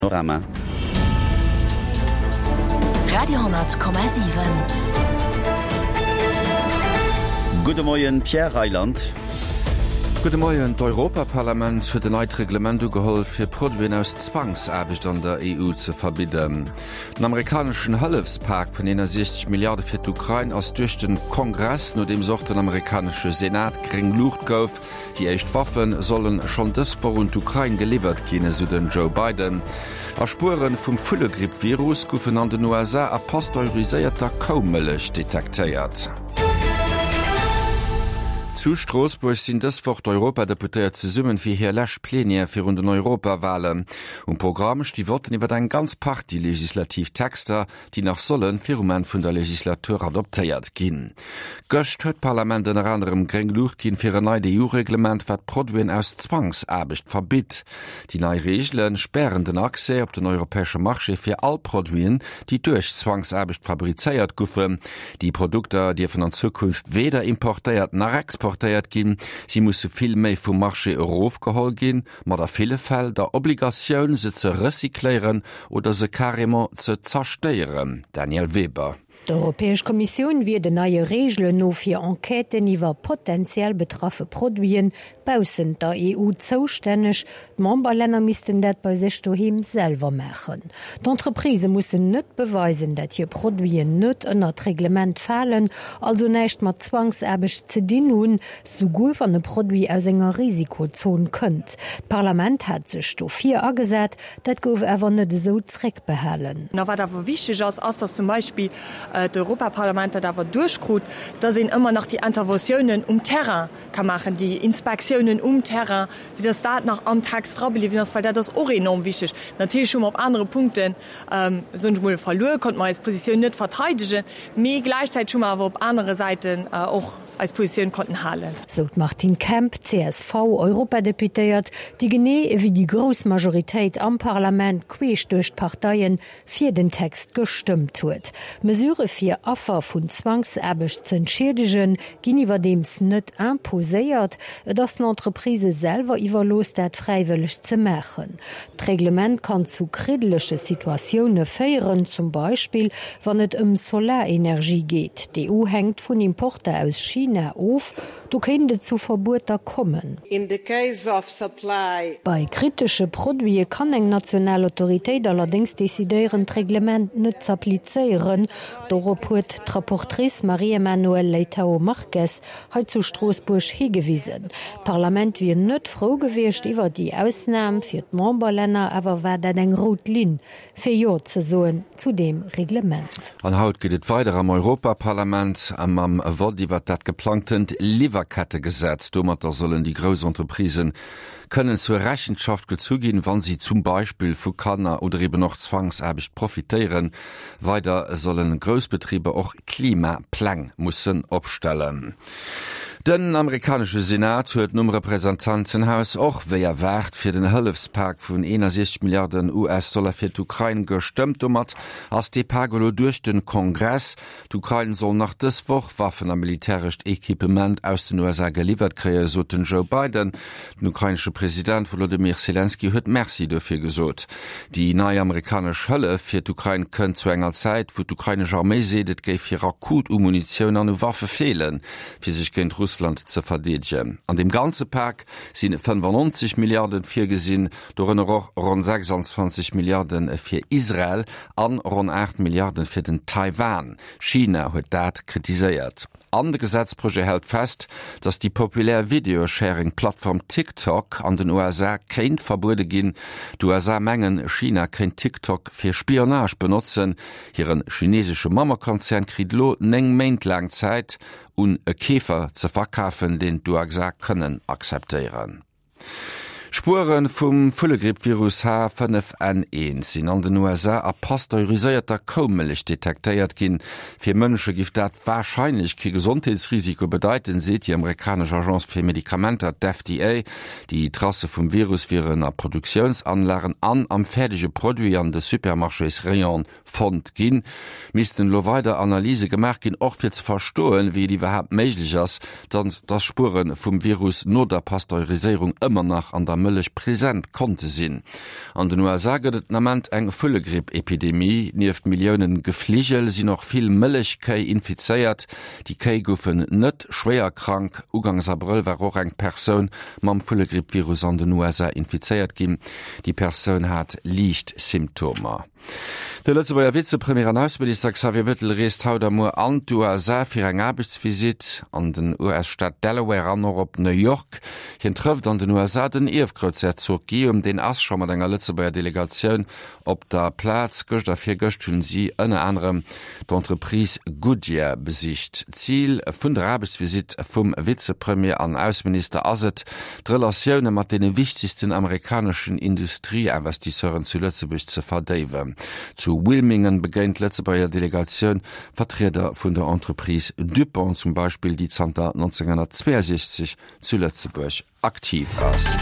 Panorama. Radio 10,7. Guten Morgen, Pierre Reiland. Guten Morgen, das Europaparlament für den neuen Reglement geholfen, für Produkte aus Zwangsarbeit an der EU zu verbieten. Den amerikanischen Hilfspakt von 61 Milliarden für die Ukraine aus durch den Kongress, nur dem sorgt der amerikanische Senat gering Luft gauf. Die echt Waffen sollen schon das vor und Ukraine geliefert werden, so den Joe Biden. A Spuren vom Füllegrippvirus goufen an den USA a pasteurisierter Kaummelech detektiert. Zu Straßburg sind das Wort Europadeputiert zu summen wie hier Lächplänier für den Europawahlen. Programm die Worten über ein ganz Party Legislativtexter, die nach sollen Firmen von der Legislatur adoptiert gehen. Göscht hat Parlament unter anderem Grenglucht gehen für ein neues EU-Reglement, was Produkte aus Zwangsarbeit verbietet. Die neuen Regeln sperren den Access auf den europäischen Markt für alle Produkte, die durch Zwangsarbeit fabriziert werden. Die Produkte dürfen in Zukunft weder importiert noch exportiert gin, sie musse viel méi vum Marché aufgeholt gin, mat der viele Fälle der Obligationun se ze recykleieren oder se carrément ze zersteieren. Daniel Weber. Die Europäische Kommission wird de neue Regeln no fir Enqueten iwwer potenziell betraffe Produien bausen der EU zoustännech. Memberländer missten dat bei sech doheim selber machen. D'Entreprise mussen net beweisen, dat hier Produien net ënner d Reglement fallen, also näicht mat zwangserbeg ze dien hun, so gut wann de Produit aus enger Risikozone kënnt. Parlament hat sech do 4 agesat, dat gouf ewer net so zreck behalen. Na wat awer wichtig ass dass zum Beispiel d'Europaparlament dawer durchgrut, da sind immer noch die Interventionen Terrain kann machen, die Inspektionen Terrain, wie das dat nach am Tagsdrabel, weil das auch enorm wichtig. Natürlich schon auf andere Punkten sind wohl verloren, konnte man als Position nicht verteidigen, mir gleichzeitig schon mal aber auf andere Seiten auch als Position konnten halten. So Martin Kemp, CSV, Europadeputiert, die gene wie die Großmajorität am Parlament queesch durch Parteien für den Text gestimmt huet. Mesure fir Affer vun Zwangserbeg ze entschädigen, ginn iwwer dems net imposéiert, dats d'Entreprise selber iwwerlos dat freiwillig ze machen. D'Reglement kann zu kridelesche Situationune féieren, zum Beispiel, wann et Solarenergie geht. Die EU hängt vun Importe aus China auf, du kennte zu Verboter kommen. In the case of supply. Bei kritische Produkte kann eng nationale Autorität allerdings desideieren Reglement net applizieren. Doroput Rapportrice Marie-Emmanuelle Leitao Marquez hat zu Straßburg hingewiesen. Parlament wie net froh gewircht iwwer die Ausnahmen fir d Memberländer, aber war dat eng Rotlin fir Jo ze soen zu dem Reglement. An Haut geht et weiter am Europaparlament am Wodiwwer dat geplanten Lieferkettegesetz. Dommer sollen die Großunterprisen können zur Rechenschaft gezugehen, wann sie zum Beispiel vu Kanner oder eben noch zwangsarbeit profitieren. Weiter sollen Großbetriebe auch Klimaplan müssen aufstellen. Den amerikanische Senat huet num Repräsentantenhaus och wéier Wert fir den Hilfspakt vun 61 Milliarden US-Dollar fir d'Ukraine gestimmt mat ass de Pagolo durch den Kongress. D'Ukraine soll nach des Woch Waffen am militärischt Equipement aus den USA geliefert kree, so den Joe Biden. Den ukrainische Präsident Volodymyr Zelensky huet Merci dofir gesot. Die neue amerikasch Hëlle fir d'Ukraine kënnt zu enger Zeit, wo d'ukrainische Armee sedet géif fir akut Munition an Waffe fehlen, fir sich géint Russland zu verteidigen. An dem ganzen Pack sind 95 Milliarden für gesinn, darunter auch rund 26 Milliarden für Israel, an rund 8 Milliarden für den Taiwan. China hat das kritisiert. An das Gesetzprojekt hält fest, dass die populäre Videosharing-Plattform TikTok an den USA kein Verbote gehen. Die USA mengen China kein TikTok für Spionage benutzen. Ihren chinesischen Mama-Konzern kriegt lo 9 Monate lang Zeit, um einen Käfer zu verkaufen, den die USA können akzeptieren. Spuren vom Füllegrippvirus H5N1 sind an den USA a pasteurisierter Kaummelech detektiert gin. Für Mënsche gibt dat wahrscheinlich kein Gesundheitsrisiko bedeuten, seht die amerikanische Agence für Medikamente, die FDA, die Trasse vom Virus wären a Produktionsanlagen am fertige Produkt an de Supermarchés Rayon fand gin. Missten lo weiter Analyse gemacht gin, auch für zu verstohlen, wie die überhaupt möglich ist, dass Spuren vom Virus nur der Pasteurisierung immer noch an der Mëllech präsent konnte sinn. An den USA gëtt nament eng Füllegrippepidemie, nieft Millionen Gefligel sie noch viel Mëllechkei infizeiert, die Kei goufen net schwéier krank, ugangs April war auch eng Person mam Füllegrippvirus an den USA infizeiert gin. Die Person hat liicht Symptome. Der letzte beier Vizepremier an Außenminister Xavier Bettel reist haut am an die USA fir eng Arbeitsvisit an den US-Stadt Delaware an op New York. Hien trëft an den USA den Eefkreuzherzog Guillaume den Asch mat enger Lützebauer Delegatioun op der Platz gëcht afir gëcht hunn sie ënne anderem d'Entreprise Goodyear besicht. Ziel vun der Arbeitsvisit vum Vizepremier an Außenminister aset d'Relatioune mat den wichtigsten amerikanischen Industrieinvestisseuren zu Lützeburg ze verdéiwen. Zu Wilmingen begéint Lützebauer Delegatioun Vertreter vun der Entreprise DuPont zum Beispiel, die 1962 zu Lützeburg aktiv ass.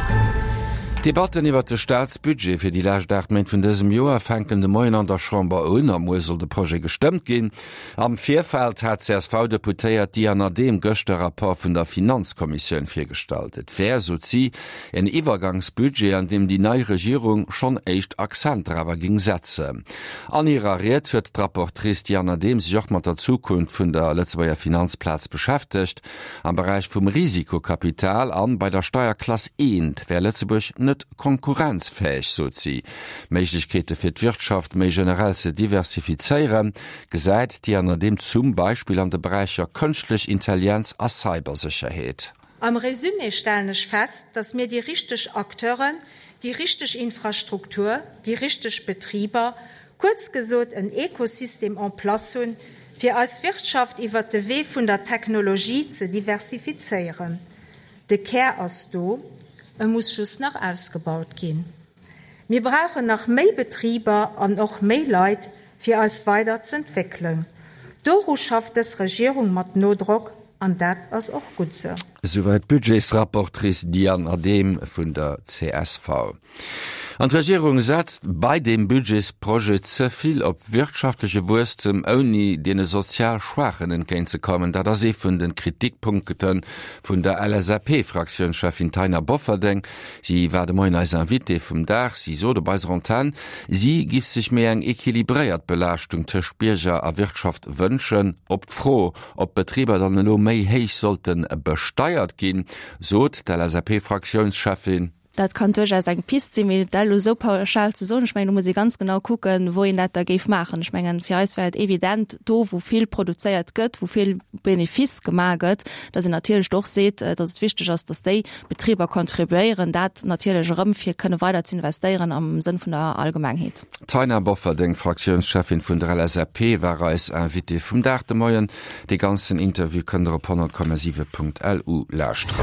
Debatten iwwer de Staatsbudget fir die Lächdachtment vun dësem Joer fänkende Moien an der Chamber un am Mosel de Projekt gestëmmt gin. Am Vierfeld hat CSV deputéiert die an dem Göchte rapport vun der Finanzkommission firgestaltet. Fair so zi en Iwergangsbudget, an dem die neue Regierung schon echt Akzentdrawer ging setze. An ihrer Rede huet d'Rapportrice Diana Dehm sich auch mat der Zukunft vun der Lützebauer Finanzplatz beschäftigt, am Bereich vum Risikokapital an bei der Steuerklasse 1, wer Lützeburg net konkurrenzfähig so zi. Meiglichkeiten fir d'Wirtschaft méi generell se diversifizeieren, gesäit die an dem zum Beispiel an de Bereicher künstlich Intelligenz a Cybersicherheit. Am Resümee stellen ich fest, dass mir die richtig Akteuren, die richtig Infrastruktur, die richtig Betrieber, kurz gesot ein Ökosystem en place hun, fir als Wirtschaft iwwer de Weh vun der Technologie zu diversifizieren. De Kehr as do, muss schuss noch ausgebaut gehen. Wir brauchen noch mehr Betrieber und auch mehr Leute für uns weiterzuentwickeln. Doru schafft es Regierung mit Notdruck und das ist auch gut so. Soweit Budgetsrapportrice Diana Dehm von der CSV. Und die Regierung setzt bei dem Budgetsprojekt sehr viel auf wirtschaftliche Wursten, ohne den sozial Schwachen entgegenzukommen, da das von den Kritikpunkten von der LSAP-Fraktionschefin Taina Bofferdeng, sie war morgen als Invité vom Dach, sie so dabei Rontan, sie gibt sich mehr eine equilibrierte Belastung zwischen Bürger und Wirtschaft wünschen, ob froh, ob Betriebe dann noch mehr hoch sollten besteuert gehen, so der LSAP-Fraktionschefin. Dat kann durchaus eng Piste so pauschal zu so. Ich meine, muss ich ganz genau gucken, wohin dat da geif machen. Ich meine, für uns wäre evident, do wo viel produziert gött, wo viel Benefis gemacht, dass ihr natürlich doch seht, dass es wichtig ist, dass die Betrieber kontribuieren, dat natürlich für können weiter zu investieren am Sinn von der Allgemeinheit. Taina Bofferdeng, Fraktionschefin von der LSAP, war als Invité vom Dach de Moyen. Die ganzen Interview können ihr auf 100,7.lu lauschtren.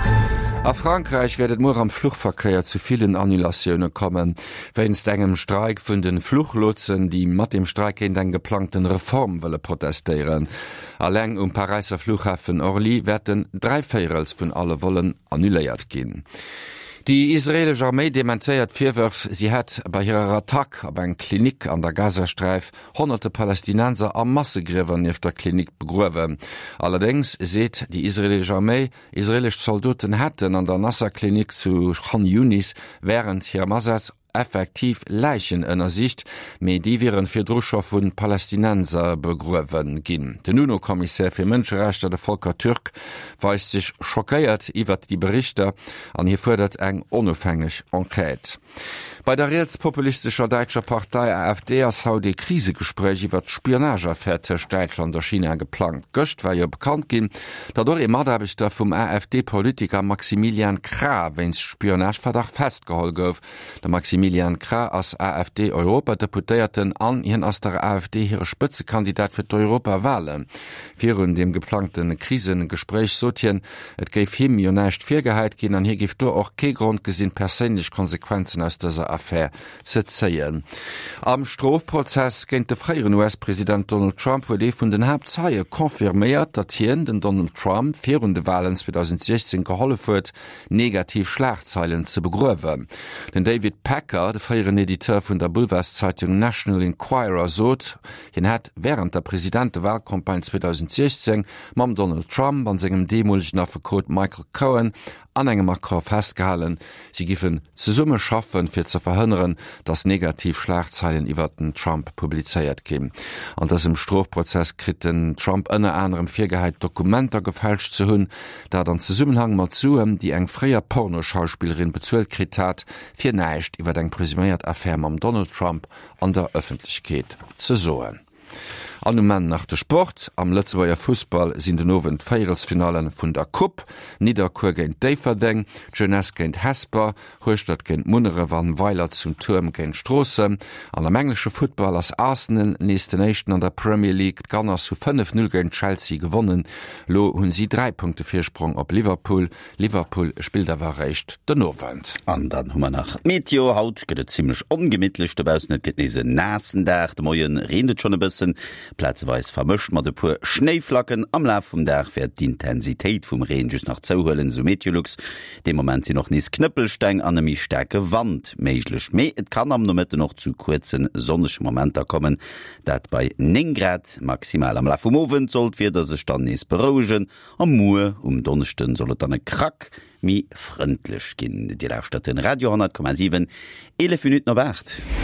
A Frankreich werdet nur am Fluchtverkehr zu vielen Annulationen kommen, wenn's engem Streik vun den Fluchlotsen, die mat dem Streik in den geplanten Reform wolle protestieren. Allein Pariser Flughafen Orly werden 3/4 vun alle wollen annuléiert gehen. Die israelische Armee dementiert Vorwürfe, sie hat bei ihrer Attacke auf eine Klinik an der Gazastreif hunderte Palästinenser am Massegräber auf der Klinik begraben. Allerdings sieht die israelische Armee, israelische Soldaten hätten an der Nasser-Klinik zu Khan Yunis während ihrer Einsatz effektiv Leichen ënner Sicht, méi die wären fir Druscher vun Palästinenser begruwen ginn. Den UNO-Kommissär fir Mënscherechte der Volker Türk weist sich schockéiert iwwer die Berichte an hier fordert eng onofhängig Enquete. Bei der rechtspopulistischer deutscher Partei AfD as haut de Krisegespräch iwwer Spionageaffäre Deutschland der China geplant. Göcht war jo bekannt gin, dadurch e Madabichter vum AfD-Politiker Maximilian Krah wenns Spionageverdacht festgeholt gouf. Der Maximilian Krah als AfD-Europadeputéierten an hien as der AfD hire Spitzekandidat fir d'Europawahlen. Virun dem geplanten Krisengespräch sotien, et geif him jo nächt Virgeheit gin, an hier gift du auch ke Grund gesinn persönlich Konsequenzen aus dieser Affäre zu ziehen. Am Strafprozess gegen den früheren US-Präsident Donald Trump wurde von den Hauptzeien konfirmiert, dass hier den Donald Trump während der Wahlen 2016 geholfen wird, negativ Schlagzeilen zu begrüben. Denn David Packer, der frühere Editor von der Boulevardzeitung National Enquirer, sagt, ihn hat während der Präsidentenwahlkampagne 2016 mit Donald Trump an seinem demoligen Affekot Michael Cohen an engem Makro festgehalten, sie giffen ze Summe schaffen fir ze verhënneren, dass negativ Schlagzeilen iwwer den Trump publizeiert kim. An das im Strafprozess krit den Trump ënne anderem Virgeheit Dokumenter gefälscht zu hunn, da dann ze Summenhang mat zuem, die eng freier Pornoschauspielerin bezuelt krit hat, fir neicht iwwer eng presimiert Affäre am Donald Trump an der Öffentlichkeit ze soen. An Mann nach der Sport, am Lëtzeweier Fußball sind den nowen Feiersfinalen vun der Kupp, Niederkur géint Daverdeng, Jeunesse géint Hesper, Hochstadt géint Munnere waren Weiler zum Turm géint Strosse, an dem englische Football as Arsenal nächste Nation an der Premier League Gunners zu 5-0 géint Chelsea gewonnen, lo hunn sie 3 Punkte Viersprung op Liverpool. Liverpool spielt awer recht den Nowand. An dann hummer nach Meteo haut gëtt ziemlich ongemidtlich debaus net gët nese nassen Dach, de Moien redet schon e bisssen. Platzweis vermischt mat de pur Schneeflacken am Lauf vum Dach fir d'Intensitéit vum Regen just nach Zouhhöllen so Meteorlux. De moment sie noch nies Knüppelstein an mi stärke Wand méiglech méi. Et kann am Nomitte noch zu kurzen sonnesche Momenter kommen, dat bei 9 Grad maximal am Lauf vum Owen sollt fir dat sech dann nees berogen. Am Mue Donnechten sollt dann e Krack mi freundlich ginn. Di Laufstadt in Radio 10,7 11 Minuten noch 8.